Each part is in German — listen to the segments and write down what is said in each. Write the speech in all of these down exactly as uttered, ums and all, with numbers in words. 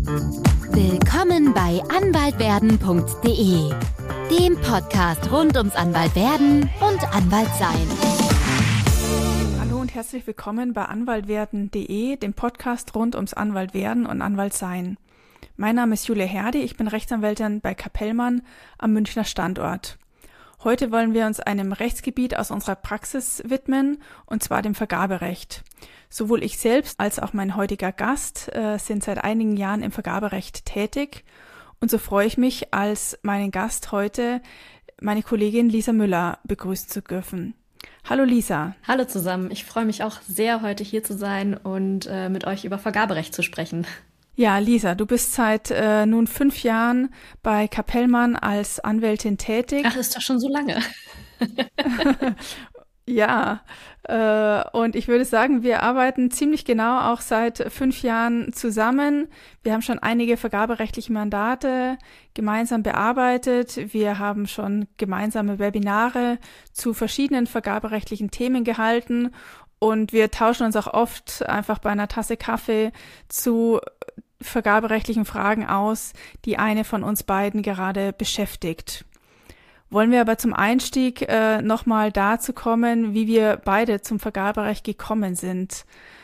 Willkommen bei anwaltwerden punkt de, dem Podcast rund ums Anwaltwerden und Anwaltsein. Hallo und herzlich willkommen bei anwaltwerden punkt de, dem Podcast rund ums Anwaltwerden und Anwaltsein. Mein Name ist Julia Herdi, ich bin Rechtsanwältin bei Capellmann am Münchner Standort. Heute wollen wir uns einem Rechtsgebiet aus unserer Praxis widmen, und zwar dem Vergaberecht. Sowohl ich selbst als auch mein heutiger Gast äh, sind seit einigen Jahren im Vergaberecht tätig, und so freue ich mich, als meinen Gast heute meine Kollegin Lisa Müller begrüßen zu dürfen. Hallo Lisa. Hallo zusammen, ich freue mich auch sehr, heute hier zu sein und äh, mit euch über Vergaberecht zu sprechen. Ja, Lisa, du bist seit äh, nun fünf Jahren bei Capellmann als Anwältin tätig. Ach, ist doch schon so lange. Ja, äh, und ich würde sagen, wir arbeiten ziemlich genau auch seit fünf Jahren zusammen. Wir haben schon einige vergaberechtliche Mandate gemeinsam bearbeitet. Wir haben schon gemeinsame Webinare zu verschiedenen vergaberechtlichen Themen gehalten. Und wir tauschen uns auch oft einfach bei einer Tasse Kaffee zu vergaberechtlichen Fragen aus, die eine von uns beiden gerade beschäftigt. Wollen wir aber zum Einstieg äh, nochmal dazu kommen, wie wir beide zum Vergaberecht gekommen sind.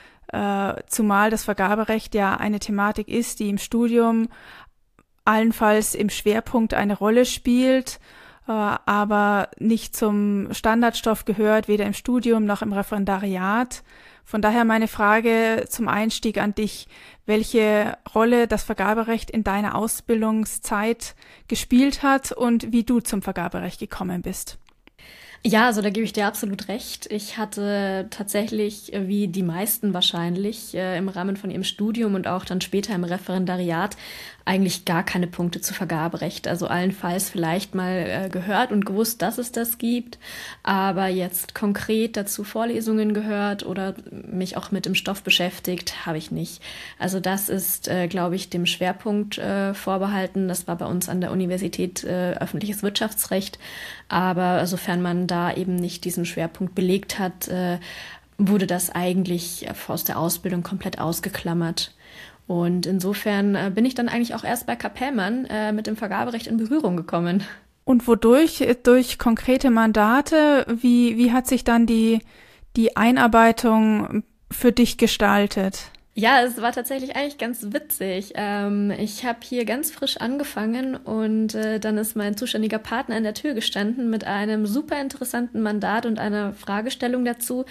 Äh, zumal das Vergaberecht ja eine Thematik ist, die im Studium allenfalls im Schwerpunkt eine Rolle spielt, äh, aber nicht zum Standardstoff gehört, weder im Studium noch im Referendariat. Von daher meine Frage zum Einstieg an dich: Welche Rolle das Vergaberecht in deiner Ausbildungszeit gespielt hat und wie du zum Vergaberecht gekommen bist? Ja, also da gebe ich dir absolut recht. Ich hatte tatsächlich, wie die meisten wahrscheinlich, äh, im Rahmen von ihrem Studium und auch dann später im Referendariat eigentlich gar keine Punkte zu Vergaberecht. Also allenfalls vielleicht mal äh, gehört und gewusst, dass es das gibt, aber jetzt konkret dazu Vorlesungen gehört oder mich auch mit dem Stoff beschäftigt, habe ich nicht. Also das ist, äh, glaube ich, dem Schwerpunkt äh, vorbehalten. Das war bei uns an der Universität äh, öffentliches Wirtschaftsrecht, aber sofern man da eben nicht diesen Schwerpunkt belegt hat, äh, wurde das eigentlich aus der Ausbildung komplett ausgeklammert. Und insofern äh, bin ich dann eigentlich auch erst bei Capellmann äh, mit dem Vergaberecht in Berührung gekommen. Und wodurch? Durch konkrete Mandate? Wie, wie hat sich dann die, die Einarbeitung für dich gestaltet? Ja, es war tatsächlich eigentlich ganz witzig. Ähm, ich habe hier ganz frisch angefangen und äh, dann ist mein zuständiger Partner an der Tür gestanden mit einem super interessanten Mandat und einer Fragestellung dazu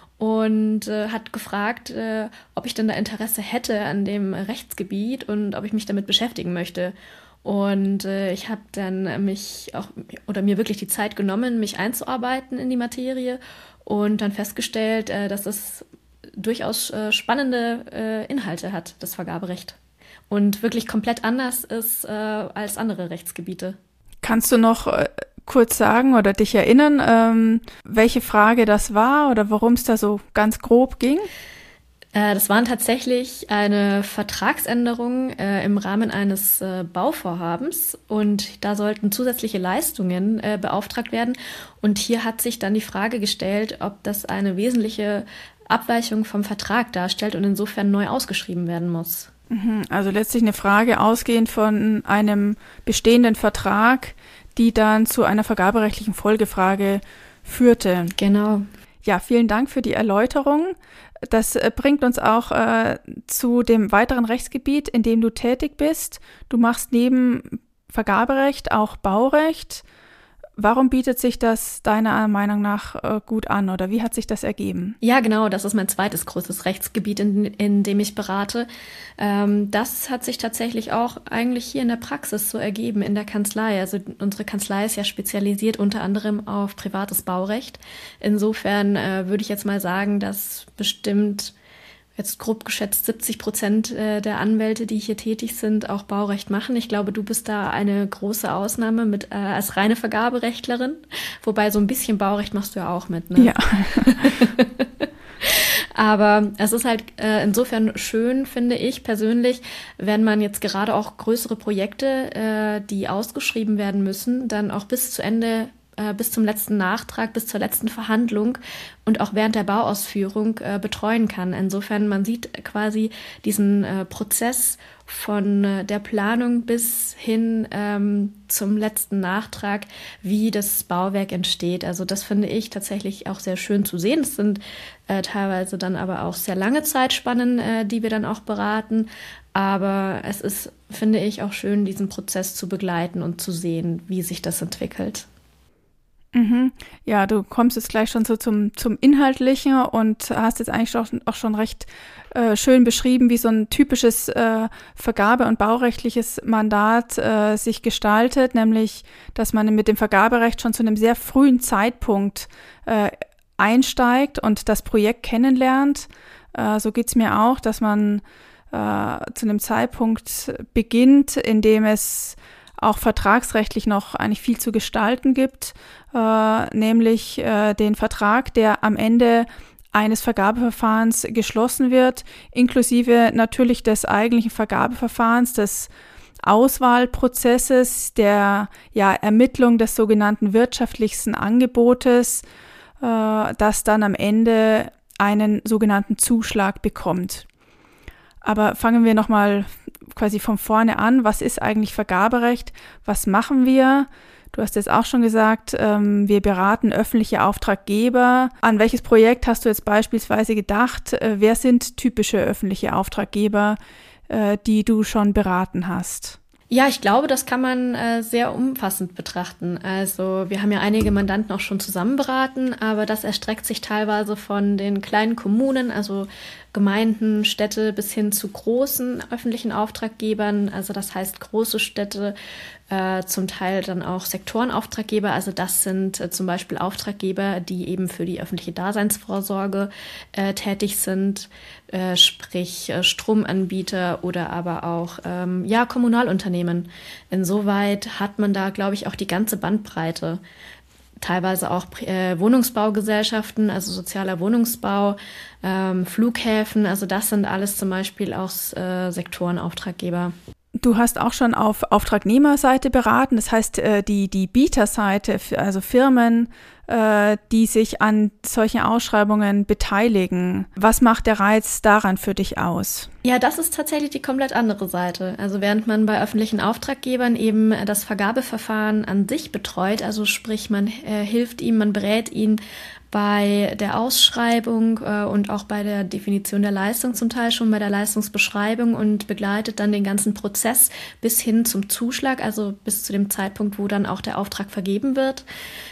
und äh, hat gefragt, äh, ob ich denn da Interesse hätte an dem Rechtsgebiet und ob ich mich damit beschäftigen möchte. Und äh, ich habe dann mich auch oder mir wirklich die Zeit genommen, mich einzuarbeiten in die Materie und dann festgestellt, äh, dass es durchaus äh, spannende äh, Inhalte hat, das Vergaberecht. Und wirklich komplett anders ist äh, als andere Rechtsgebiete. Kannst du noch äh, kurz sagen oder dich erinnern, ähm, welche Frage das war oder worum es da so ganz grob ging? Äh, das waren tatsächlich eine Vertragsänderung äh, im Rahmen eines äh, Bauvorhabens. Und da sollten zusätzliche Leistungen äh, beauftragt werden. Und hier hat sich dann die Frage gestellt, ob das eine wesentliche Abweichung vom Vertrag darstellt und insofern neu ausgeschrieben werden muss. Also letztlich eine Frage ausgehend von einem bestehenden Vertrag, die dann zu einer vergaberechtlichen Folgefrage führte. Genau. Ja, vielen Dank für die Erläuterung. Das äh, bringt uns auch äh, zu dem weiteren Rechtsgebiet, in dem du tätig bist. Du machst neben Vergaberecht auch Baurecht. Warum bietet sich das deiner Meinung nach äh, gut an oder wie hat sich das ergeben? Ja, genau, das ist mein zweites großes Rechtsgebiet, in, in dem ich berate. Ähm, das hat sich tatsächlich auch eigentlich hier in der Praxis so ergeben, in der Kanzlei. Also unsere Kanzlei ist ja spezialisiert unter anderem auf privates Baurecht. Insofern äh, würde ich jetzt mal sagen, dass bestimmt jetzt grob geschätzt siebzig Prozent der Anwälte, die hier tätig sind, auch Baurecht machen. Ich glaube, du bist da eine große Ausnahme mit äh, als reine Vergaberechtlerin. Wobei so ein bisschen Baurecht machst du ja auch mit, ne? Ja. Aber es ist halt äh, insofern schön, finde ich persönlich, wenn man jetzt gerade auch größere Projekte, äh, die ausgeschrieben werden müssen, dann auch bis zu Ende äh, bis zum letzten Nachtrag, bis zur letzten Verhandlung und auch während der Bauausführung äh, betreuen kann. Insofern, man sieht quasi diesen äh, Prozess von äh, der Planung bis hin ähm, zum letzten Nachtrag, wie das Bauwerk entsteht. Also das finde ich tatsächlich auch sehr schön zu sehen. Es sind äh, teilweise dann aber auch sehr lange Zeitspannen, äh, die wir dann auch beraten. Aber es ist, finde ich, auch schön, diesen Prozess zu begleiten und zu sehen, wie sich das entwickelt. Mhm. Ja, du kommst jetzt gleich schon so zum, zum Inhaltlichen und hast jetzt eigentlich auch, auch schon recht äh, schön beschrieben, wie so ein typisches äh, Vergabe- und baurechtliches Mandat äh, sich gestaltet, nämlich, dass man mit dem Vergaberecht schon zu einem sehr frühen Zeitpunkt äh, einsteigt und das Projekt kennenlernt. Äh, so geht's mir auch, dass man äh, zu einem Zeitpunkt beginnt, in dem es auch vertragsrechtlich noch eigentlich viel zu gestalten gibt, äh, nämlich äh, den Vertrag, der am Ende eines Vergabeverfahrens geschlossen wird, inklusive natürlich des eigentlichen Vergabeverfahrens, des Auswahlprozesses, der ja, Ermittlung des sogenannten wirtschaftlichsten Angebotes, äh, das dann am Ende einen sogenannten Zuschlag bekommt. Aber fangen wir nochmal quasi von vorne an. Was ist eigentlich Vergaberecht? Was machen wir? Du hast jetzt auch schon gesagt, ähm, wir beraten öffentliche Auftraggeber. An welches Projekt hast du jetzt beispielsweise gedacht? Äh, wer sind typische öffentliche Auftraggeber, äh, die du schon beraten hast? Ja, ich glaube, das kann man äh, sehr umfassend betrachten. Also wir haben ja einige Mandanten auch schon zusammen beraten, aber das erstreckt sich teilweise von den kleinen Kommunen, also Gemeinden, Städte bis hin zu großen öffentlichen Auftraggebern. Also das heißt große Städte, äh, zum Teil dann auch Sektorenauftraggeber. Also das sind äh, zum Beispiel Auftraggeber, die eben für die öffentliche Daseinsvorsorge äh, tätig sind, äh, sprich äh, Stromanbieter oder aber auch ähm, ja Kommunalunternehmen. Insoweit hat man da, glaube ich, auch die ganze Bandbreite. Teilweise auch äh, Wohnungsbaugesellschaften, also sozialer Wohnungsbau, ähm, Flughäfen, also das sind alles zum Beispiel auch äh, Sektorenauftraggeber. Du hast auch schon auf Auftragnehmerseite beraten, das heißt äh, die, die Bieterseite, also Firmen, äh, die sich an solchen Ausschreibungen beteiligen. Was macht der Reiz daran für dich aus? Ja, das ist tatsächlich die komplett andere Seite. Also während man bei öffentlichen Auftraggebern eben das Vergabeverfahren an sich betreut, also sprich man äh, hilft ihm, man berät ihn bei der Ausschreibung äh, und auch bei der Definition der Leistung zum Teil schon, bei der Leistungsbeschreibung und begleitet dann den ganzen Prozess bis hin zum Zuschlag, also bis zu dem Zeitpunkt, wo dann auch der Auftrag vergeben wird.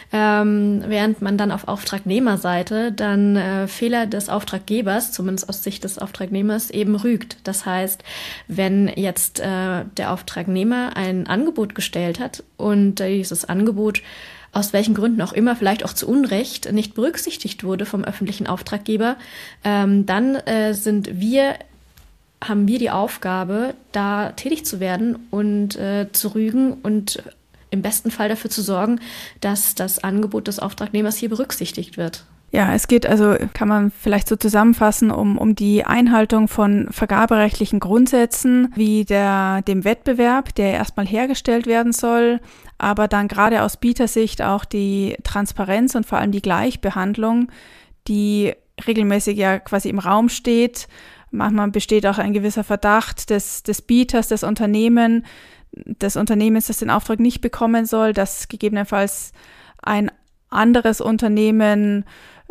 Ähm, während man dann auf Auftragnehmerseite dann äh, Fehler des Auftraggebers, zumindest aus Sicht des Auftragnehmers, eben rügt. Das heißt, wenn jetzt äh, der Auftragnehmer ein Angebot gestellt hat und äh, dieses Angebot aus welchen Gründen auch immer, vielleicht auch zu Unrecht, nicht berücksichtigt wurde vom öffentlichen Auftraggeber, ähm, dann äh, sind wir, haben wir die Aufgabe, da tätig zu werden und äh, zu rügen und im besten Fall dafür zu sorgen, dass das Angebot des Auftragnehmers hier berücksichtigt wird. Ja, es geht also, kann man vielleicht so zusammenfassen, um, um die Einhaltung von vergaberechtlichen Grundsätzen, wie der, dem Wettbewerb, der erstmal hergestellt werden soll, aber dann gerade aus Bietersicht auch die Transparenz und vor allem die Gleichbehandlung, die regelmäßig ja quasi im Raum steht. Manchmal besteht auch ein gewisser Verdacht des, des Bieters, des Unternehmen, des Unternehmens, das den Auftrag nicht bekommen soll, dass gegebenenfalls ein anderes Unternehmen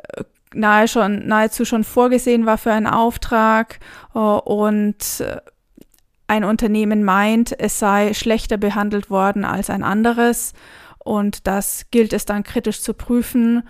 nahe schon, nahezu schon vorgesehen war für einen Auftrag und ein Unternehmen meint, es sei schlechter behandelt worden als ein anderes und das gilt es dann kritisch zu prüfen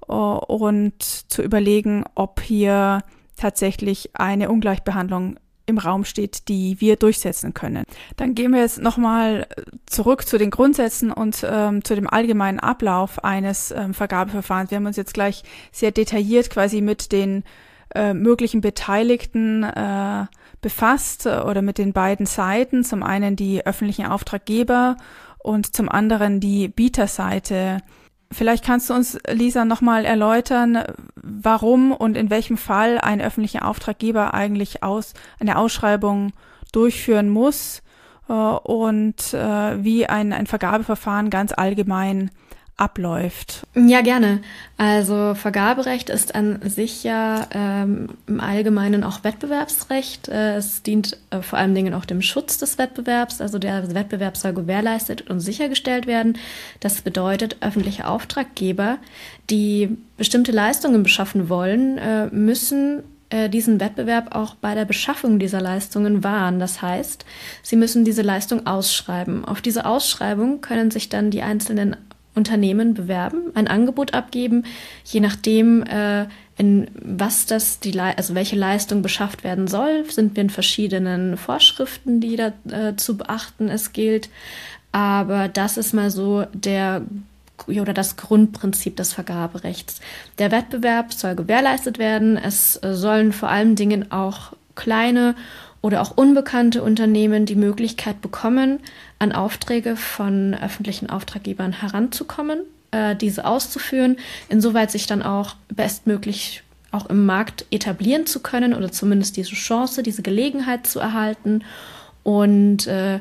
und zu überlegen, ob hier tatsächlich eine Ungleichbehandlung im Raum steht, die wir durchsetzen können. Dann gehen wir jetzt nochmal zurück zu den Grundsätzen und ähm, zu dem allgemeinen Ablauf eines ähm, Vergabeverfahrens. Wir haben uns jetzt gleich sehr detailliert quasi mit den äh, möglichen Beteiligten äh, befasst äh, oder mit den beiden Seiten. Zum einen die öffentlichen Auftraggeber und zum anderen die Bieterseite. Vielleicht kannst du uns, Lisa, nochmal erläutern, warum und in welchem Fall ein öffentlicher Auftraggeber eigentlich aus, eine Ausschreibung durchführen muss äh, und äh, wie ein, ein Vergabeverfahren ganz allgemein abläuft. Ja, gerne. Also Vergaberecht ist an sich ja ähm, im Allgemeinen auch Wettbewerbsrecht. Äh, es dient äh, vor allen Dingen auch dem Schutz des Wettbewerbs. Also der Wettbewerb soll gewährleistet und sichergestellt werden. Das bedeutet, öffentliche Auftraggeber, die bestimmte Leistungen beschaffen wollen, äh, müssen äh, diesen Wettbewerb auch bei der Beschaffung dieser Leistungen wahren. Das heißt, sie müssen diese Leistung ausschreiben. Auf diese Ausschreibung können sich dann die einzelnen Unternehmen bewerben, ein Angebot abgeben, je nachdem, äh, in was das die Le- also welche Leistung beschafft werden soll, sind wir in verschiedenen Vorschriften, die da äh, zu beachten es gilt. Aber das ist mal so der oder das Grundprinzip des Vergaberechts. Der Wettbewerb soll gewährleistet werden. Es äh, sollen vor allen Dingen auch kleine oder auch unbekannte Unternehmen die Möglichkeit bekommen, an Aufträge von öffentlichen Auftraggebern heranzukommen, äh, diese auszuführen, insoweit sich dann auch bestmöglich auch im Markt etablieren zu können oder zumindest diese Chance, diese Gelegenheit zu erhalten. Und äh,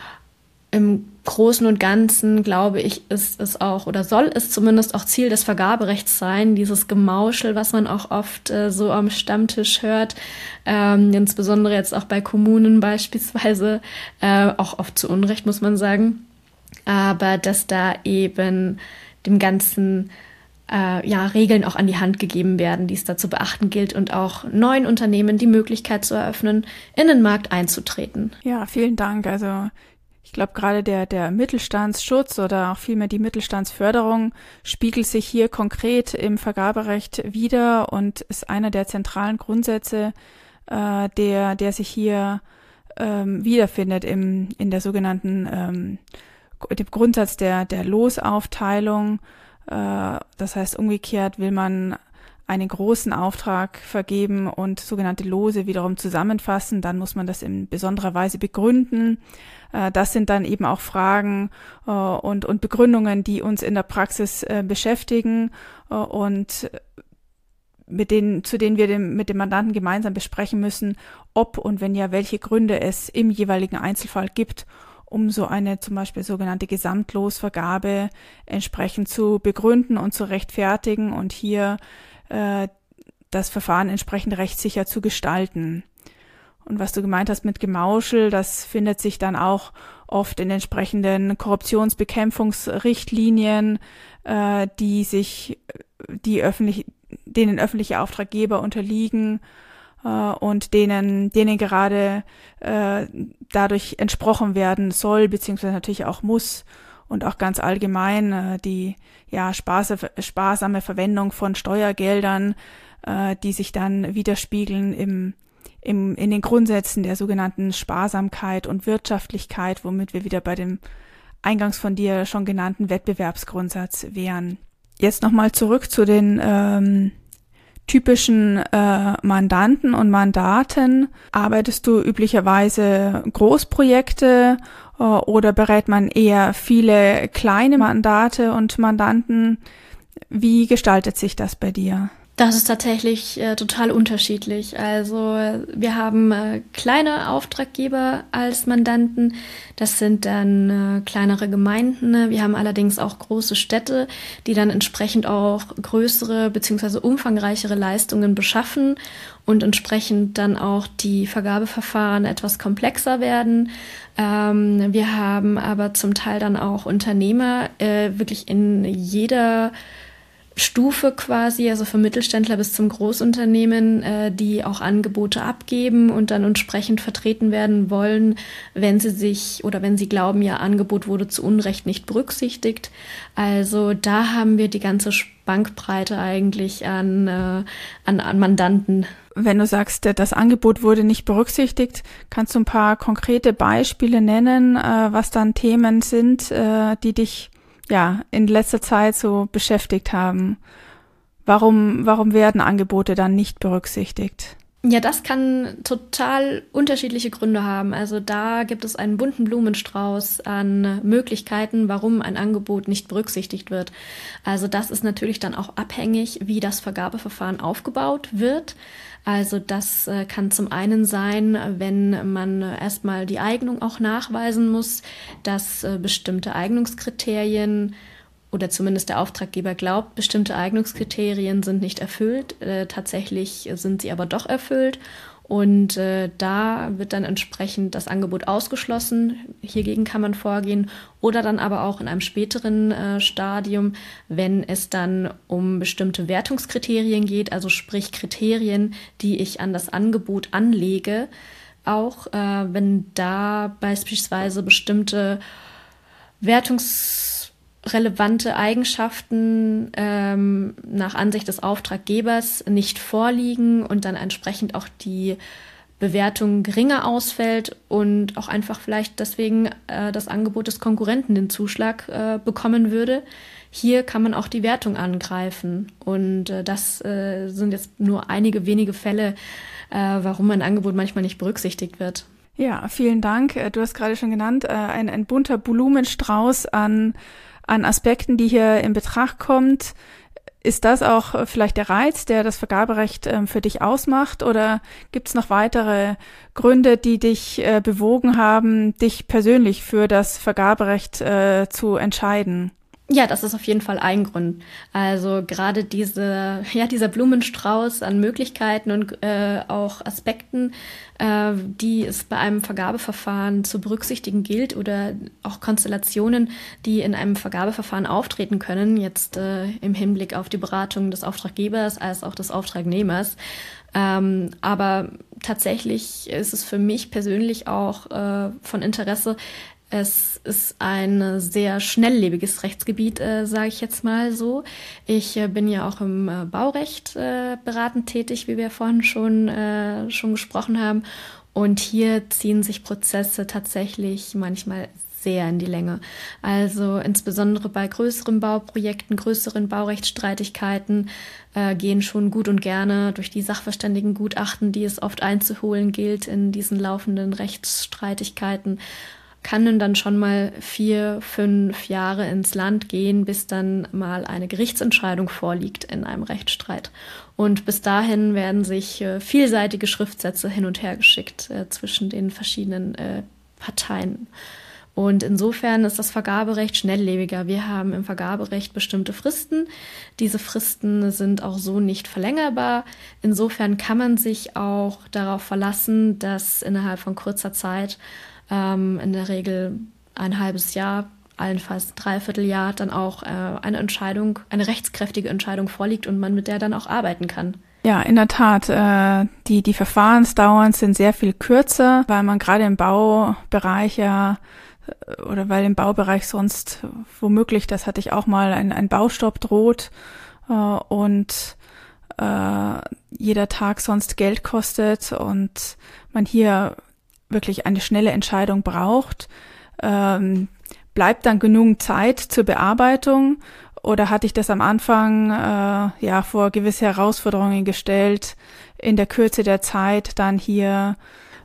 im Großen und Ganzen, glaube ich, ist es auch oder soll es zumindest auch Ziel des Vergaberechts sein, dieses Gemauschel, was man auch oft äh, so am Stammtisch hört, ähm, insbesondere jetzt auch bei Kommunen beispielsweise, äh, auch oft zu Unrecht, muss man sagen, aber dass da eben dem Ganzen äh, ja, Regeln auch an die Hand gegeben werden, die es da zu beachten gilt und auch neuen Unternehmen die Möglichkeit zu eröffnen, in den Markt einzutreten. Ja, vielen Dank. Also ich glaube, gerade der, der Mittelstandsschutz oder auch vielmehr die Mittelstandsförderung spiegelt sich hier konkret im Vergaberecht wider und ist einer der zentralen Grundsätze, äh, der, der sich hier ähm, wiederfindet im, in der sogenannten, ähm, dem Grundsatz der, der Losaufteilung. Äh, das heißt, umgekehrt will man einen großen Auftrag vergeben und sogenannte Lose wiederum zusammenfassen, dann muss man das in besonderer Weise begründen. Das sind dann eben auch Fragen und, und Begründungen, die uns in der Praxis beschäftigen und mit denen, zu denen wir dem, mit dem Mandanten gemeinsam besprechen müssen, ob und wenn ja, welche Gründe es im jeweiligen Einzelfall gibt, um so eine zum Beispiel sogenannte Gesamtlosvergabe entsprechend zu begründen und zu rechtfertigen und hier äh, das Verfahren entsprechend rechtssicher zu gestalten. Und was du gemeint hast mit Gemauschel, das findet sich dann auch oft in entsprechenden Korruptionsbekämpfungsrichtlinien, äh, die sich, die öffentlich, denen öffentliche Auftraggeber unterliegen äh, und denen, denen gerade äh, dadurch entsprochen werden soll, beziehungsweise natürlich auch muss und auch ganz allgemein äh, die ja sparsame, sparsame Verwendung von Steuergeldern, äh, die sich dann widerspiegeln im Im, in den Grundsätzen der sogenannten Sparsamkeit und Wirtschaftlichkeit, womit wir wieder bei dem eingangs von dir schon genannten Wettbewerbsgrundsatz wären. Jetzt nochmal zurück zu den ähm, typischen äh, Mandanten und Mandaten. Arbeitest du üblicherweise Großprojekte äh, oder berät man eher viele kleine Mandate und Mandanten? Wie gestaltet sich das bei dir? Das ist tatsächlich äh, total unterschiedlich. Also wir haben äh, kleine Auftraggeber als Mandanten. Das sind dann äh, kleinere Gemeinden. Wir haben allerdings auch große Städte, die dann entsprechend auch größere bzw. umfangreichere Leistungen beschaffen und entsprechend dann auch die Vergabeverfahren etwas komplexer werden. Ähm, wir haben aber zum Teil dann auch Unternehmer äh, wirklich in jeder Stufe quasi, also vom Mittelständler bis zum Großunternehmen, äh, die auch Angebote abgeben und dann entsprechend vertreten werden wollen, wenn sie sich oder wenn sie glauben, ihr Angebot wurde zu Unrecht nicht berücksichtigt. Also da haben wir die ganze Bandbreite eigentlich an, äh, an, an Mandanten. Wenn du sagst, das Angebot wurde nicht berücksichtigt, kannst du ein paar konkrete Beispiele nennen, äh, was dann Themen sind, äh, die dich ja in letzter Zeit so beschäftigt haben? Warum, warum werden Angebote dann nicht berücksichtigt? Ja, das kann total unterschiedliche Gründe haben. Also da gibt es einen bunten Blumenstrauß an Möglichkeiten, warum ein Angebot nicht berücksichtigt wird. Also das ist natürlich dann auch abhängig, wie das Vergabeverfahren aufgebaut wird. Also das äh, kann zum einen sein, wenn man erstmal die Eignung auch nachweisen muss, dass äh, bestimmte Eignungskriterien oder zumindest der Auftraggeber glaubt, bestimmte Eignungskriterien sind nicht erfüllt. Äh, tatsächlich sind sie aber doch erfüllt. Und äh, da wird dann entsprechend das Angebot ausgeschlossen. Hiergegen kann man vorgehen. Oder dann aber auch in einem späteren äh, Stadium, wenn es dann um bestimmte Wertungskriterien geht, also sprich Kriterien, die ich an das Angebot anlege. Auch äh, wenn da beispielsweise bestimmte wertungsrelevante Eigenschaften ähm, nach Ansicht des Auftraggebers nicht vorliegen und dann entsprechend auch die Bewertung geringer ausfällt und auch einfach vielleicht deswegen äh, das Angebot des Konkurrenten den Zuschlag äh, bekommen würde. Hier kann man auch die Wertung angreifen und äh, das äh, sind jetzt nur einige wenige Fälle, äh, warum ein Angebot manchmal nicht berücksichtigt wird. Ja, vielen Dank. Du hast gerade schon genannt, ein, ein bunter Blumenstrauß an, an Aspekten, die hier in Betracht kommt. Ist das auch vielleicht der Reiz, der das Vergaberecht ähm, für dich ausmacht? Oder gibt es noch weitere Gründe, die dich äh, bewogen haben, dich persönlich für das Vergaberecht äh, zu entscheiden? Ja, das ist auf jeden Fall ein Grund. Also gerade diese, ja, dieser Blumenstrauß an Möglichkeiten und äh, auch Aspekten, äh, die es bei einem Vergabeverfahren zu berücksichtigen gilt oder auch Konstellationen, die in einem Vergabeverfahren auftreten können, jetzt äh, im Hinblick auf die Beratung des Auftraggebers als auch des Auftragnehmers. Ähm, aber tatsächlich ist es für mich persönlich auch äh, von Interesse. Es ist ein sehr schnelllebiges Rechtsgebiet, äh, sage ich jetzt mal so. Ich äh, bin ja auch im äh, Baurecht äh, beratend tätig, wie wir vorhin schon, äh, schon gesprochen haben. Und hier ziehen sich Prozesse tatsächlich manchmal sehr in die Länge. Also insbesondere bei größeren Bauprojekten, größeren Baurechtsstreitigkeiten äh, gehen schon gut und gerne durch die Sachverständigengutachten, die es oft einzuholen gilt in diesen laufenden Rechtsstreitigkeiten, kann dann schon mal vier, fünf Jahre ins Land gehen, bis dann mal eine Gerichtsentscheidung vorliegt in einem Rechtsstreit. Und bis dahin werden sich äh, vielseitige Schriftsätze hin und her geschickt äh, zwischen den verschiedenen äh, Parteien. Und insofern ist das Vergaberecht schnelllebiger. Wir haben im Vergaberecht bestimmte Fristen. Diese Fristen sind auch so nicht verlängerbar. Insofern kann man sich auch darauf verlassen, dass innerhalb von kurzer Zeit in der Regel ein halbes Jahr, allenfalls ein Dreivierteljahr, dann auch äh, eine Entscheidung, eine rechtskräftige Entscheidung vorliegt und man mit der dann auch arbeiten kann. Ja, in der Tat. Äh, die, die Verfahrensdauern sind sehr viel kürzer, weil man gerade im Baubereich ja, oder weil im Baubereich sonst womöglich, das hatte ich auch mal, ein, ein Baustopp droht äh, und äh, jeder Tag sonst Geld kostet und man hier wirklich eine schnelle Entscheidung braucht, ähm, bleibt dann genug Zeit zur Bearbeitung oder hatte ich das am Anfang äh, ja vor gewisse Herausforderungen gestellt, in der Kürze der Zeit dann hier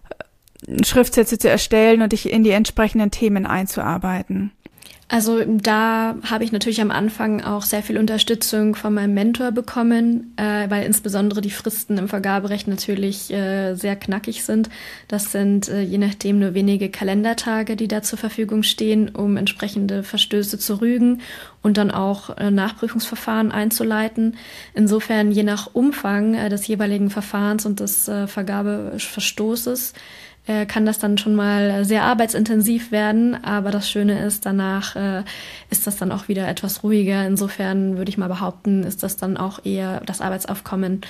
äh, Schriftsätze zu erstellen und dich in die entsprechenden Themen einzuarbeiten? Also da habe ich natürlich am Anfang auch sehr viel Unterstützung von meinem Mentor bekommen, äh, weil insbesondere die Fristen im Vergaberecht natürlich äh, sehr knackig sind. Das sind äh, je nachdem nur wenige Kalendertage, die da zur Verfügung stehen, um entsprechende Verstöße zu rügen und dann auch äh, Nachprüfungsverfahren einzuleiten. Insofern je nach Umfang äh, des jeweiligen Verfahrens und des äh, Vergabeverstoßes kann das dann schon mal sehr arbeitsintensiv werden, aber das Schöne ist, danach äh, ist das dann auch wieder etwas ruhiger. Insofern würde ich mal behaupten, ist das dann auch eher das Arbeitsaufkommen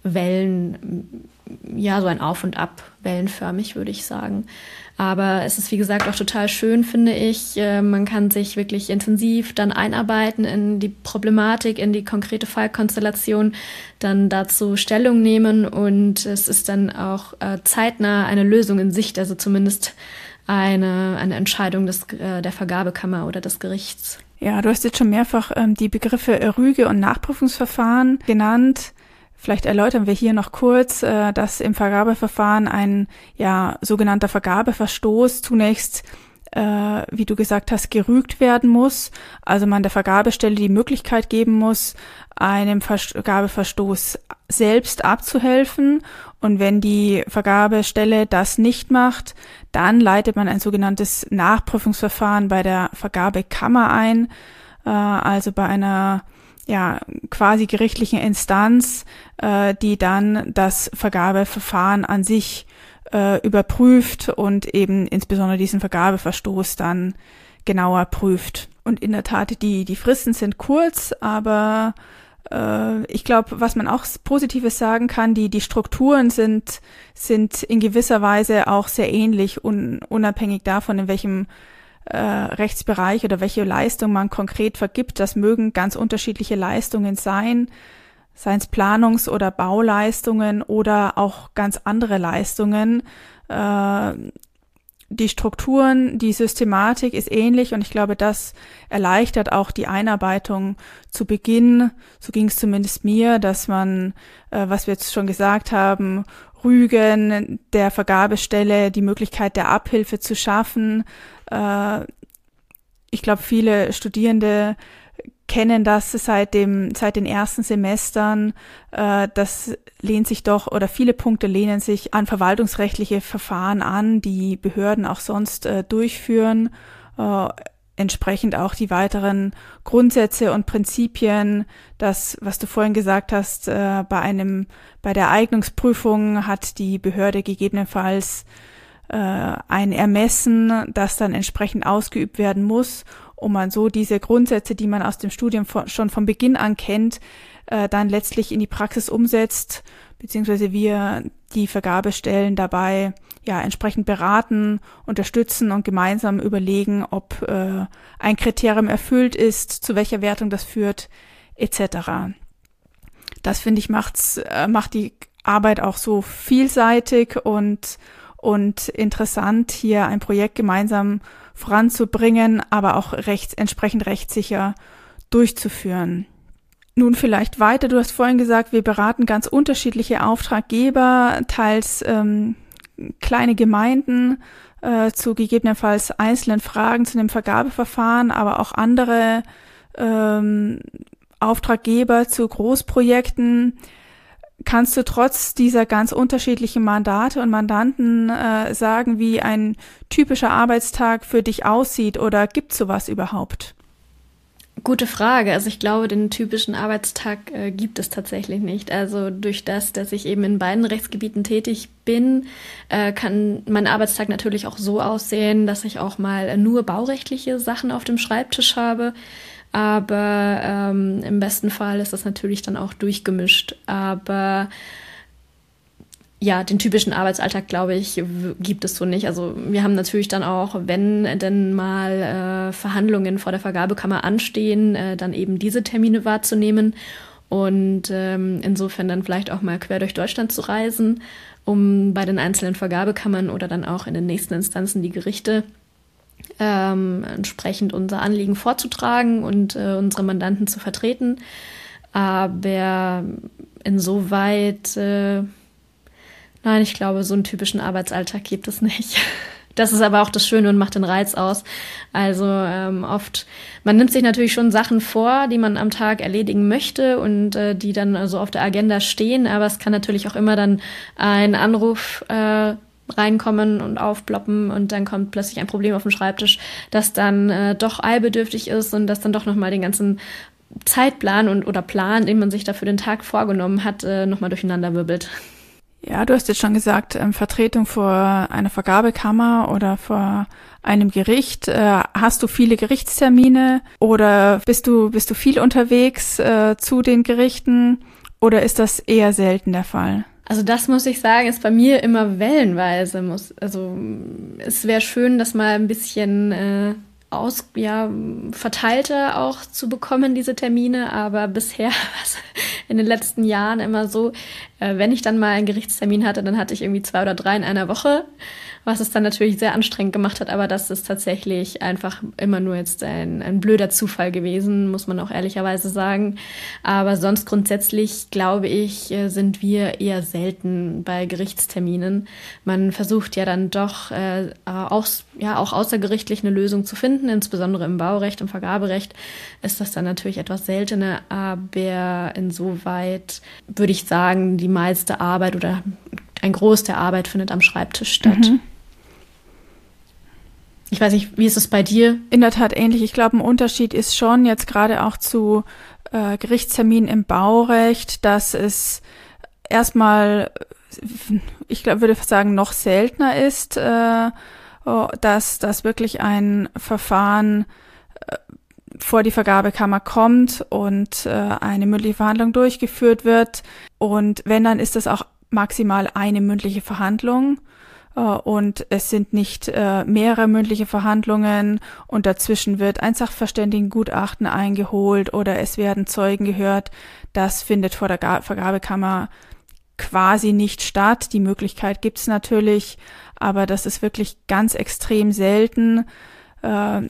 Wellen, ja, so ein Auf und Ab, wellenförmig, würde ich sagen. Aber es ist, wie gesagt, auch total schön, finde ich. Äh, man kann sich wirklich intensiv dann einarbeiten in die Problematik, in die konkrete Fallkonstellation, dann dazu Stellung nehmen und es ist dann auch äh, zeitnah eine Lösung in Sicht, also zumindest eine, eine Entscheidung des, äh, der Vergabekammer oder des Gerichts. Ja, du hast jetzt schon mehrfach ähm, die Begriffe Rüge- und Nachprüfungsverfahren genannt. Vielleicht erläutern wir hier noch kurz, äh, dass im Vergabeverfahren ein ja sogenannter Vergabeverstoß zunächst, äh, wie du gesagt hast, gerügt werden muss. Also man der Vergabestelle die Möglichkeit geben muss, einem Vergabeverstoß selbst abzuhelfen. Und wenn die Vergabestelle das nicht macht, dann leitet man ein sogenanntes Nachprüfungsverfahren bei der Vergabekammer ein. äh, also bei einer ja quasi gerichtlichen Instanz, äh, die dann das Vergabeverfahren an sich äh, überprüft und eben insbesondere diesen Vergabeverstoß dann genauer prüft. Und in der Tat, die, die Fristen sind kurz, aber äh, ich glaube, was man auch Positives sagen kann, die, die Strukturen sind, sind in gewisser Weise auch sehr ähnlich, un, unabhängig davon, in welchem äh, Rechtsbereich oder welche Leistung man konkret vergibt. Das mögen ganz unterschiedliche Leistungen sein, seien es Planungs- oder Bauleistungen oder auch ganz andere Leistungen. Äh, Die Strukturen, die Systematik ist ähnlich und ich glaube, das erleichtert auch die Einarbeitung zu Beginn. So ging es zumindest mir, dass man, äh, was wir jetzt schon gesagt haben, Rügen der Vergabestelle, die Möglichkeit der Abhilfe zu schaffen. Äh, ich glaube, viele Studierende kennen das seit dem, seit den ersten Semestern. Äh, das lehnt sich doch, oder viele Punkte lehnen sich an verwaltungsrechtliche Verfahren an, die Behörden auch sonst äh, durchführen. Äh, entsprechend auch die weiteren Grundsätze und Prinzipien, das, was du vorhin gesagt hast, äh, bei einem, bei der Eignungsprüfung hat die Behörde gegebenenfalls äh, ein Ermessen, das dann entsprechend ausgeübt werden muss, um man so diese Grundsätze, die man aus dem Studium von, schon von Beginn an kennt, äh, dann letztlich in die Praxis umsetzt, beziehungsweise wir die Vergabestellen dabei ja entsprechend beraten, unterstützen und gemeinsam überlegen, ob äh, ein Kriterium erfüllt ist, zu welcher Wertung das führt, et cetera. Das, finde ich, macht's, äh, macht die Arbeit auch so vielseitig und und interessant, hier ein Projekt gemeinsam voranzubringen, aber auch rechts, entsprechend rechtssicher durchzuführen. Nun vielleicht weiter, du hast vorhin gesagt, wir beraten ganz unterschiedliche Auftraggeber, teils ähm, kleine Gemeinden äh, zu gegebenenfalls einzelnen Fragen zu dem Vergabeverfahren, aber auch andere ähm, Auftraggeber zu Großprojekten. Kannst du trotz dieser ganz unterschiedlichen Mandate und Mandanten äh, sagen, wie ein typischer Arbeitstag für dich aussieht, oder gibt es sowas überhaupt? Gute Frage. Also ich glaube, den typischen Arbeitstag äh, gibt es tatsächlich nicht. Also durch das, dass ich eben in beiden Rechtsgebieten tätig bin, äh, kann mein Arbeitstag natürlich auch so aussehen, dass ich auch mal nur baurechtliche Sachen auf dem Schreibtisch habe. Aber ähm, im besten Fall ist das natürlich dann auch durchgemischt. Aber ja, den typischen Arbeitsalltag, glaube ich, w- gibt es so nicht. Also wir haben natürlich dann auch, wenn denn mal äh, Verhandlungen vor der Vergabekammer anstehen, äh, dann eben diese Termine wahrzunehmen und ähm, insofern dann vielleicht auch mal quer durch Deutschland zu reisen, um bei den einzelnen Vergabekammern oder dann auch in den nächsten Instanzen die Gerichte Ähm, entsprechend unser Anliegen vorzutragen und äh, unsere Mandanten zu vertreten. Aber insoweit, äh, nein, ich glaube, so einen typischen Arbeitsalltag gibt es nicht. Das ist aber auch das Schöne und macht den Reiz aus. Also ähm, oft, man nimmt sich natürlich schon Sachen vor, die man am Tag erledigen möchte und äh, die dann also auf der Agenda stehen, aber es kann natürlich auch immer dann ein Anruf äh, reinkommen und aufploppen und dann kommt plötzlich ein Problem auf den Schreibtisch, das dann äh, doch eilbedürftig ist und das dann doch nochmal den ganzen Zeitplan und oder Plan, den man sich da für den Tag vorgenommen hat, äh, nochmal durcheinander wirbelt. Ja, du hast jetzt schon gesagt, ähm, Vertretung vor einer Vergabekammer oder vor einem Gericht. Äh, hast du viele Gerichtstermine oder bist du bist du viel unterwegs äh, zu den Gerichten oder ist das eher selten der Fall? Also das muss ich sagen, ist bei mir immer wellenweise. Muss, also es wäre schön, das mal ein bisschen äh, aus, ja, verteilter auch zu bekommen, diese Termine. Aber bisher war es in den letzten Jahren immer so, äh, wenn ich dann mal einen Gerichtstermin hatte, dann hatte ich irgendwie zwei oder drei in einer Woche, was es dann natürlich sehr anstrengend gemacht hat. Aber das ist tatsächlich einfach immer nur jetzt ein, ein blöder Zufall gewesen, muss man auch ehrlicherweise sagen. Aber sonst grundsätzlich, glaube ich, sind wir eher selten bei Gerichtsterminen. Man versucht ja dann doch äh, auch, ja, auch außergerichtlich eine Lösung zu finden, insbesondere im Baurecht, im Vergaberecht ist das dann natürlich etwas seltener. Aber insoweit würde ich sagen, die meiste Arbeit oder ein Groß der Arbeit findet am Schreibtisch statt. Mhm. Ich Ich weiß nicht, wie ist es bei dir? In der Tat ähnlich. Ich glaube, ein Unterschied ist schon jetzt gerade auch zu äh, Gerichtsterminen im Baurecht, dass es erstmal, ich glaube, würde sagen, noch seltener ist, äh, dass, dass wirklich ein Verfahren äh, vor die Vergabekammer kommt und äh, eine mündliche Verhandlung durchgeführt wird. Und wenn, dann ist das auch maximal eine mündliche Verhandlung. Uh, und es sind nicht äh, mehrere mündliche Verhandlungen und dazwischen wird ein Sachverständigengutachten eingeholt oder es werden Zeugen gehört. Das findet vor der Ga- Vergabekammer quasi nicht statt. Die Möglichkeit gibt es natürlich, aber das ist wirklich ganz extrem selten. Äh,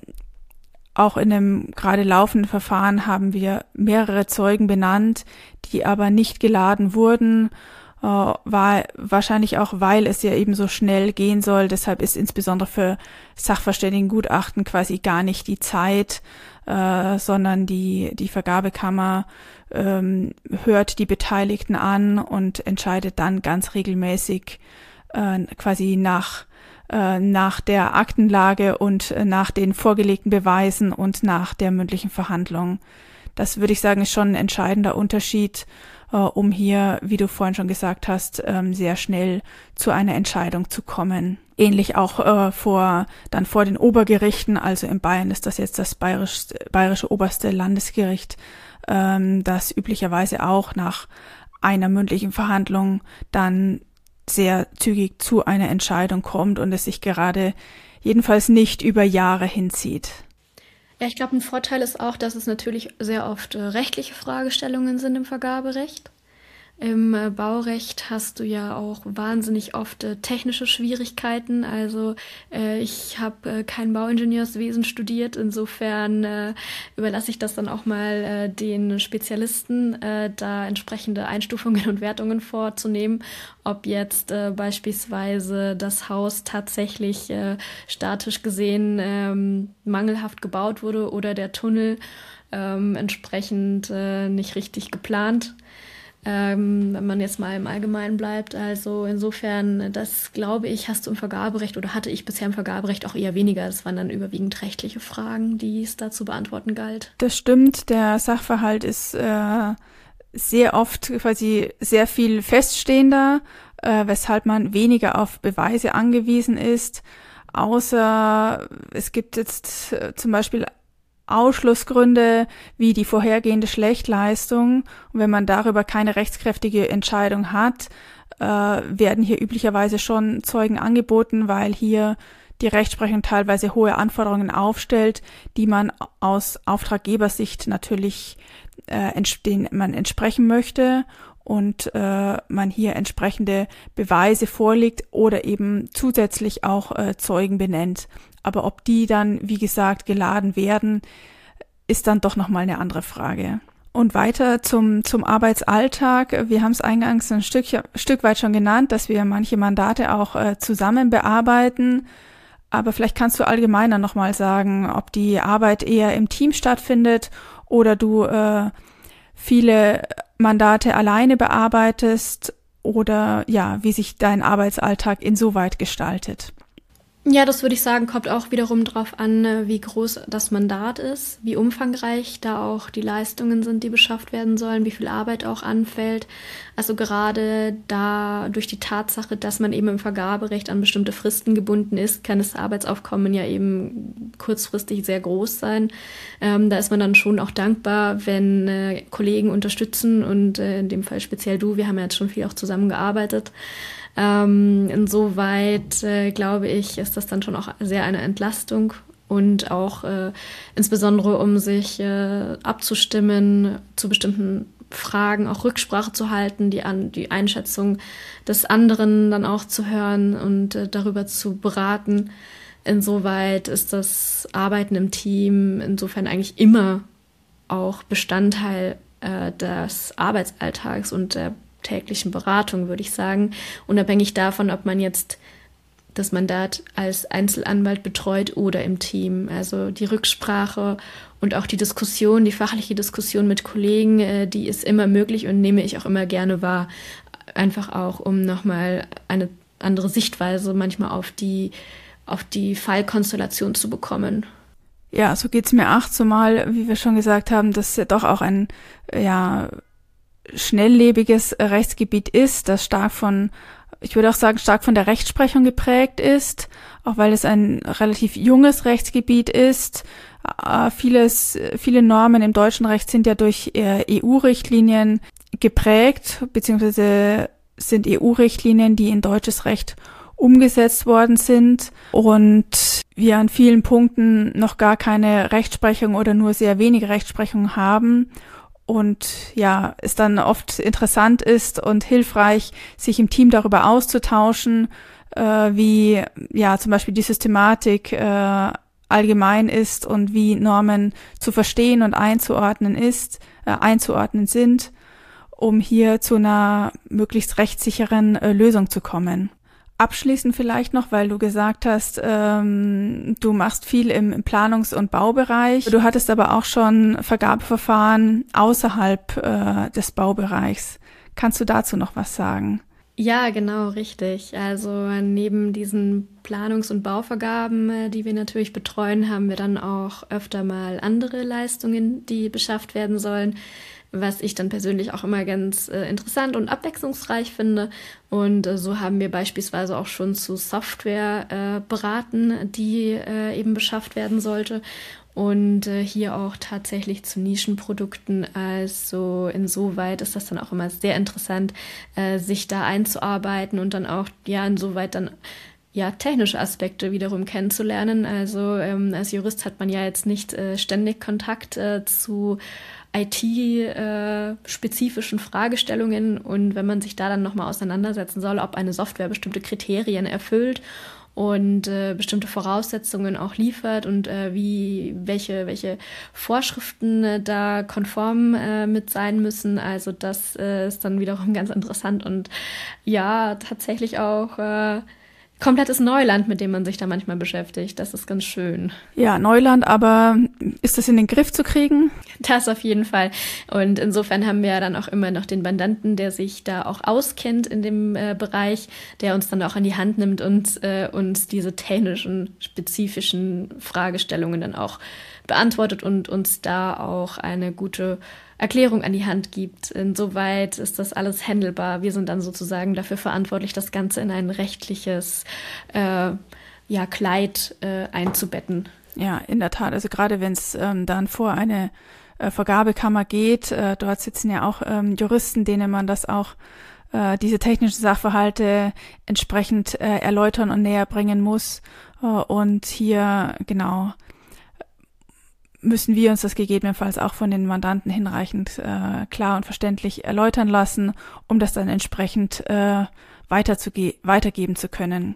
auch in einem gerade laufenden Verfahren haben wir mehrere Zeugen benannt, die aber nicht geladen wurden. Uh, war wahrscheinlich auch, weil es ja eben so schnell gehen soll. Deshalb ist insbesondere für Sachverständigengutachten quasi gar nicht die Zeit, uh, sondern die die Vergabekammer ähm, hört die Beteiligten an und entscheidet dann ganz regelmäßig äh, quasi nach äh, nach der Aktenlage und äh, nach den vorgelegten Beweisen und nach der mündlichen Verhandlung. Das würde ich sagen, ist schon ein entscheidender Unterschied, um hier, wie du vorhin schon gesagt hast, sehr schnell zu einer Entscheidung zu kommen. Ähnlich auch äh, vor dann vor den Obergerichten, also in Bayern ist das jetzt das Bayerisch, Bayerische Oberste Landesgericht, ähm, das üblicherweise auch nach einer mündlichen Verhandlung dann sehr zügig zu einer Entscheidung kommt und es sich gerade jedenfalls nicht über Jahre hinzieht. Ja, ich glaube, ein Vorteil ist auch, dass es natürlich sehr oft äh, rechtliche Fragestellungen sind im Vergaberecht. Im äh, Baurecht hast du ja auch wahnsinnig oft äh, technische Schwierigkeiten. Also äh, ich habe äh, kein Bauingenieurswesen studiert. Insofern äh, überlasse ich das dann auch mal äh, den Spezialisten, äh, da entsprechende Einstufungen und Wertungen vorzunehmen. Ob jetzt äh, beispielsweise das Haus tatsächlich äh, statisch gesehen ähm, mangelhaft gebaut wurde oder der Tunnel ähm, entsprechend äh, nicht richtig geplant. Ähm, wenn man jetzt mal im Allgemeinen bleibt. Also insofern, das glaube ich, hast du im Vergaberecht oder hatte ich bisher im Vergaberecht auch eher weniger. Das waren dann überwiegend rechtliche Fragen, die es da zu beantworten galt. Das stimmt, der Sachverhalt ist äh, sehr oft quasi sehr viel feststehender, äh, weshalb man weniger auf Beweise angewiesen ist, außer es gibt jetzt äh, zum Beispiel Ausschlussgründe wie die vorhergehende Schlechtleistung. Und wenn man darüber keine rechtskräftige Entscheidung hat, äh, werden hier üblicherweise schon Zeugen angeboten, weil hier die Rechtsprechung teilweise hohe Anforderungen aufstellt, die man aus Auftraggebersicht natürlich äh, ents- denen man entsprechen möchte und äh, man hier entsprechende Beweise vorlegt oder eben zusätzlich auch äh, Zeugen benennt. Aber ob die dann, wie gesagt, geladen werden, ist dann doch nochmal eine andere Frage. Und weiter zum, zum Arbeitsalltag. Wir haben es eingangs ein Stück, Stück weit schon genannt, dass wir manche Mandate auch äh, zusammen bearbeiten. Aber vielleicht kannst du allgemeiner nochmal sagen, ob die Arbeit eher im Team stattfindet oder du äh, viele Mandate alleine bearbeitest oder ja, wie sich dein Arbeitsalltag insoweit gestaltet. Ja, das würde ich sagen, kommt auch wiederum drauf an, wie groß das Mandat ist, wie umfangreich da auch die Leistungen sind, die beschafft werden sollen, wie viel Arbeit auch anfällt. Also gerade da durch die Tatsache, dass man eben im Vergaberecht an bestimmte Fristen gebunden ist, kann das Arbeitsaufkommen ja eben kurzfristig sehr groß sein. Ähm, da ist man dann schon auch dankbar, wenn äh, Kollegen unterstützen und äh, in dem Fall speziell du, wir haben ja jetzt schon viel auch zusammengearbeitet. Ähm, insoweit, äh, glaube ich, ist das dann schon auch sehr eine Entlastung und auch äh, insbesondere, um sich äh, abzustimmen zu bestimmten Fragen, auch Rücksprache zu halten, die, an, die Einschätzung des anderen dann auch zu hören und äh, darüber zu beraten. Insoweit ist das Arbeiten im Team insofern eigentlich immer auch Bestandteil äh, des Arbeitsalltags und der täglichen Beratung, würde ich sagen, unabhängig davon, ob man jetzt das Mandat als Einzelanwalt betreut oder im Team. Also die Rücksprache und auch die Diskussion, die fachliche Diskussion mit Kollegen, die ist immer möglich und nehme ich auch immer gerne wahr. Einfach auch, um nochmal eine andere Sichtweise manchmal auf die auf die Fallkonstellation zu bekommen. Ja, so geht's mir auch, zumal, wie wir schon gesagt haben, dass ja doch auch ein ja schnelllebiges Rechtsgebiet ist, das stark von, ich würde auch sagen, stark von der Rechtsprechung geprägt ist, auch weil es ein relativ junges Rechtsgebiet ist. Äh, vieles, viele Normen im deutschen Recht sind ja durch äh, E U-Richtlinien geprägt, beziehungsweise sind E U-Richtlinien, die in deutsches Recht umgesetzt worden sind und wir an vielen Punkten noch gar keine Rechtsprechung oder nur sehr wenige Rechtsprechung haben und ja, es dann oft interessant ist und hilfreich, sich im Team darüber auszutauschen, äh, wie ja zum Beispiel die Systematik äh, allgemein ist und wie Normen zu verstehen und einzuordnen ist, äh, einzuordnen sind, um hier zu einer möglichst rechtssicheren äh, Lösung zu kommen. Abschließend vielleicht noch, weil du gesagt hast, ähm, du machst viel im, im Planungs- und Baubereich. Du hattest aber auch schon Vergabeverfahren außerhalb äh, des Baubereichs. Kannst du dazu noch was sagen? Ja, genau, richtig. Also neben diesen Planungs- und Bauvergaben, die wir natürlich betreuen, haben wir dann auch öfter mal andere Leistungen, die beschafft werden sollen, was ich dann persönlich auch immer ganz äh, interessant und abwechslungsreich finde. Und äh, so haben wir beispielsweise auch schon zu Software äh, beraten, die äh, eben beschafft werden sollte. Und äh, hier auch tatsächlich zu Nischenprodukten. Also insoweit ist das dann auch immer sehr interessant, äh, sich da einzuarbeiten und dann auch, ja, insoweit dann ja, technische Aspekte wiederum kennenzulernen. Also ähm, als Jurist hat man ja jetzt nicht äh, ständig Kontakt äh, zu I T-spezifischen äh, Fragestellungen und wenn man sich da dann nochmal auseinandersetzen soll, ob eine Software bestimmte Kriterien erfüllt und äh, bestimmte Voraussetzungen auch liefert und äh, wie welche welche Vorschriften äh, da konform äh, mit sein müssen. Also das äh, ist dann wiederum ganz interessant und ja, tatsächlich auch äh, komplettes Neuland, mit dem man sich da manchmal beschäftigt. Das ist ganz schön. Ja, Neuland, aber ist das in den Griff zu kriegen? Das auf jeden Fall. Und insofern haben wir dann auch immer noch den Mandanten, der sich da auch auskennt in dem äh, Bereich, der uns dann auch an die Hand nimmt und äh, uns diese technischen, spezifischen Fragestellungen dann auch beantwortet und uns da auch eine gute Erklärung an die Hand gibt. Insoweit ist das alles handelbar. Wir sind dann sozusagen dafür verantwortlich, das Ganze in ein rechtliches äh, ja, Kleid äh, einzubetten. Ja, in der Tat. Also gerade wenn es ähm, dann vor eine äh, Vergabekammer geht, äh, dort sitzen ja auch ähm, Juristen, denen man das auch äh, diese technischen Sachverhalte entsprechend äh, erläutern und näher bringen muss. Äh, und hier genau müssen wir uns das gegebenenfalls auch von den Mandanten hinreichend äh, klar und verständlich erläutern lassen, um das dann entsprechend äh, weiterzuge- weitergeben zu können.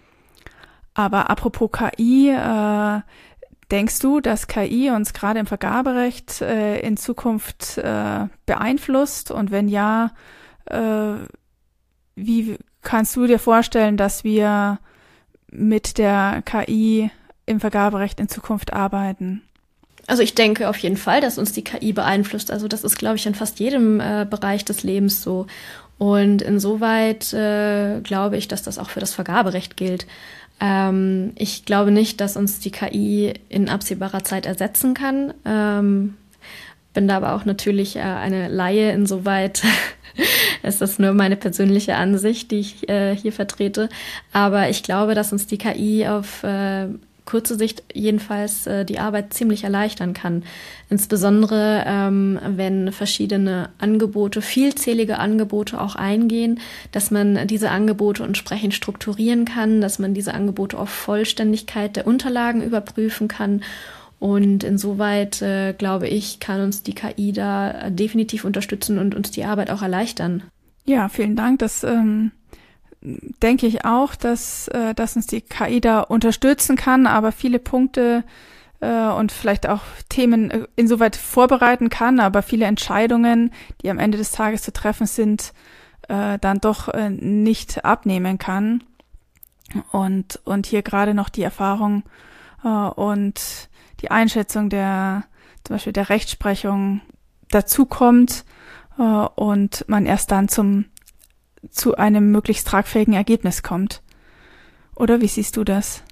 Aber apropos K I, äh, denkst du, dass K I uns gerade im Vergaberecht äh, in Zukunft äh, beeinflusst? Und wenn ja, äh, wie kannst du dir vorstellen, dass wir mit der K I im Vergaberecht in Zukunft arbeiten? Also ich denke auf jeden Fall, dass uns die K I beeinflusst. Also das ist, glaube ich, in fast jedem äh, Bereich des Lebens so. Und insoweit äh, glaube ich, dass das auch für das Vergaberecht gilt. Ähm, ich glaube nicht, dass uns die K I in absehbarer Zeit ersetzen kann. Ähm, bin da aber auch natürlich äh, eine Laie. Insoweit ist das nur meine persönliche Ansicht, die ich äh, hier vertrete. Aber ich glaube, dass uns die K I auf äh, kurze Sicht jedenfalls äh, die Arbeit ziemlich erleichtern kann. Insbesondere, ähm, wenn verschiedene Angebote, vielzählige Angebote auch eingehen, dass man diese Angebote entsprechend strukturieren kann, dass man diese Angebote auf Vollständigkeit der Unterlagen überprüfen kann. Und insoweit, äh, glaube ich, kann uns die K I da definitiv unterstützen und uns die Arbeit auch erleichtern. Ja, vielen Dank. Das ähm denke ich auch, dass, äh, dass uns die K I da unterstützen kann, aber viele Punkte äh, und vielleicht auch Themen äh, insoweit vorbereiten kann, aber viele Entscheidungen, die am Ende des Tages zu treffen sind, äh, dann doch äh, nicht abnehmen kann. Und, und hier gerade noch die Erfahrung äh, und die Einschätzung der, zum Beispiel der Rechtsprechung dazukommt äh, und man erst dann zum zu einem möglichst tragfähigen Ergebnis kommt. Oder wie siehst du das?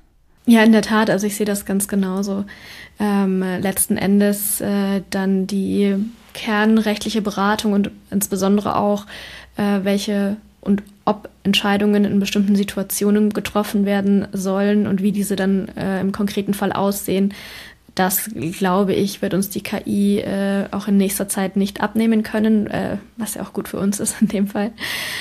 Ja, in der Tat. Also ich sehe das ganz genauso. Ähm, letzten Endes äh, dann die kernrechtliche Beratung und insbesondere auch, äh, welche und ob Entscheidungen in bestimmten Situationen getroffen werden sollen und wie diese dann äh, im konkreten Fall aussehen. Das, glaube ich, wird uns die K I äh, auch in nächster Zeit nicht abnehmen können, äh, was ja auch gut für uns ist in dem Fall.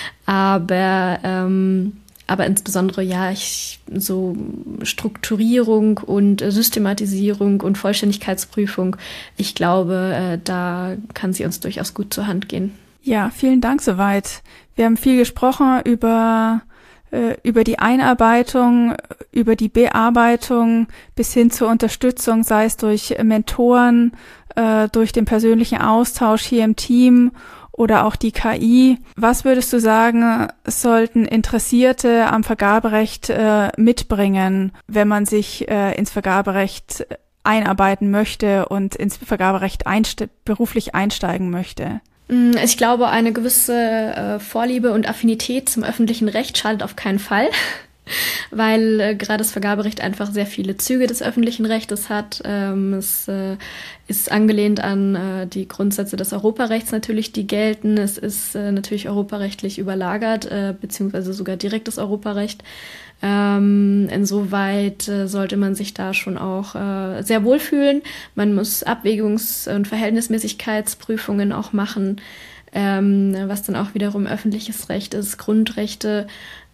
Aber ähm, Aber insbesondere, ja, ich, so Strukturierung und Systematisierung und Vollständigkeitsprüfung, ich glaube, äh, da kann sie uns durchaus gut zur Hand gehen. Ja, vielen Dank soweit. Wir haben viel gesprochen über, äh, über die Einarbeitung, über die Bearbeitung bis hin zur Unterstützung, sei es durch Mentoren, äh, durch den persönlichen Austausch hier im Team oder auch die K I. Was würdest du sagen, sollten Interessierte am Vergaberecht äh, mitbringen, wenn man sich äh, ins Vergaberecht einarbeiten möchte und ins Vergaberecht einste- beruflich einsteigen möchte? Ich glaube, eine gewisse äh, Vorliebe und Affinität zum öffentlichen Recht schadet auf keinen Fall. Weil äh, gerade das Vergaberecht einfach sehr viele Züge des öffentlichen Rechtes hat. Ähm, es äh, ist angelehnt an äh, die Grundsätze des Europarechts natürlich, die gelten. Es ist äh, natürlich europarechtlich überlagert, äh, beziehungsweise sogar direktes Europarecht. Ähm, insoweit äh, sollte man sich da schon auch äh, sehr wohlfühlen. Man muss Abwägungs- und Verhältnismäßigkeitsprüfungen auch machen, ähm, was dann auch wiederum öffentliches Recht ist, Grundrechte.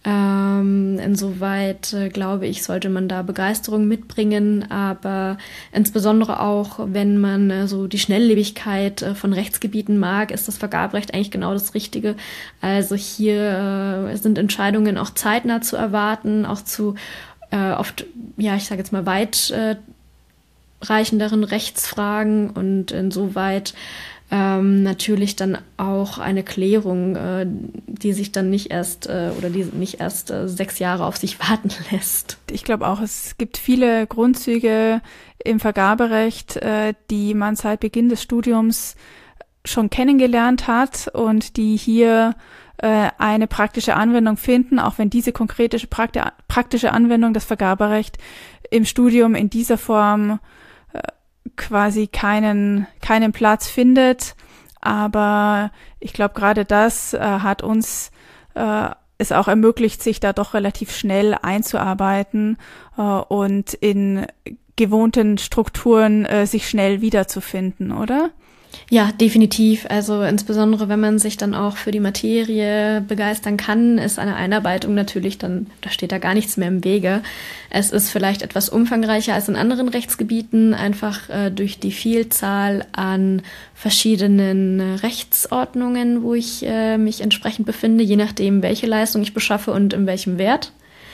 Ähm, insoweit, äh, glaube ich, sollte man da Begeisterung mitbringen, aber insbesondere auch, wenn man äh, so die Schnelllebigkeit äh, von Rechtsgebieten mag, ist das Vergaberecht eigentlich genau das Richtige. Also hier äh, sind Entscheidungen auch zeitnah zu erwarten, auch zu äh, oft, ja, ich sage jetzt mal weit äh, reichenderen Rechtsfragen und insoweit Ähm, natürlich dann auch eine Klärung, äh, die sich dann nicht erst äh, oder die nicht erst äh, sechs Jahre auf sich warten lässt. Ich glaube auch, es gibt viele Grundzüge im Vergaberecht, äh, die man seit Beginn des Studiums schon kennengelernt hat und die hier äh, eine praktische Anwendung finden, auch wenn diese konkrete prakti- praktische Anwendung, das Vergaberecht, im Studium in dieser Form äh, quasi keinen keinen Platz findet, aber ich glaube, gerade das äh, hat uns äh, es auch ermöglicht, sich da doch relativ schnell einzuarbeiten äh, und in gewohnten Strukturen äh, sich schnell wiederzufinden, oder? Ja, definitiv. Also insbesondere, wenn man sich dann auch für die Materie begeistern kann, ist eine Einarbeitung natürlich dann, da steht da gar nichts mehr im Wege. Es ist vielleicht etwas umfangreicher als in anderen Rechtsgebieten, einfach äh, durch die Vielzahl an verschiedenen Rechtsordnungen, wo ich äh, mich entsprechend befinde, je nachdem, welche Leistung ich beschaffe und in welchem Wert.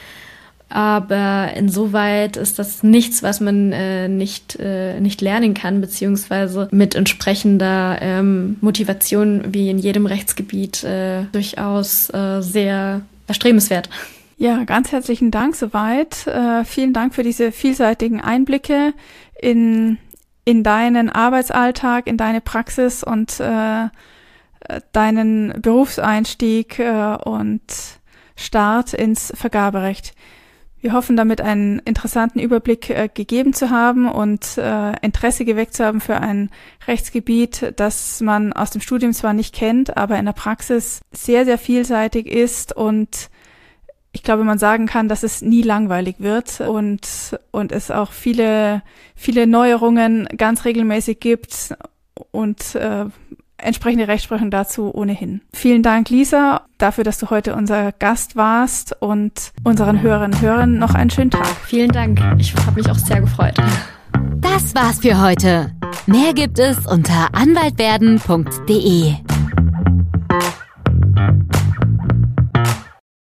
Aber insoweit ist das nichts, was man äh, nicht, äh, nicht lernen kann, beziehungsweise mit entsprechender ähm, Motivation wie in jedem Rechtsgebiet äh, durchaus äh, sehr erstrebenswert. Ja, ganz herzlichen Dank soweit. Äh, vielen Dank für diese vielseitigen Einblicke in, in deinen Arbeitsalltag, in deine Praxis und äh, deinen Berufseinstieg äh, und Start ins Vergaberecht. Wir hoffen, damit einen interessanten Überblick äh, gegeben zu haben und äh, Interesse geweckt zu haben für ein Rechtsgebiet, das man aus dem Studium zwar nicht kennt, aber in der Praxis sehr, sehr vielseitig ist und ich glaube, man sagen kann, dass es nie langweilig wird und, und es auch viele, viele Neuerungen ganz regelmäßig gibt und äh, entsprechende Rechtsprechung dazu ohnehin. Vielen Dank, Lisa, dafür, dass du heute unser Gast warst und unseren Hörerinnen und Hörern noch einen schönen Tag. Vielen Dank. Ich habe mich auch sehr gefreut. Das war's für heute. Mehr gibt es unter anwaltwerden punkt de.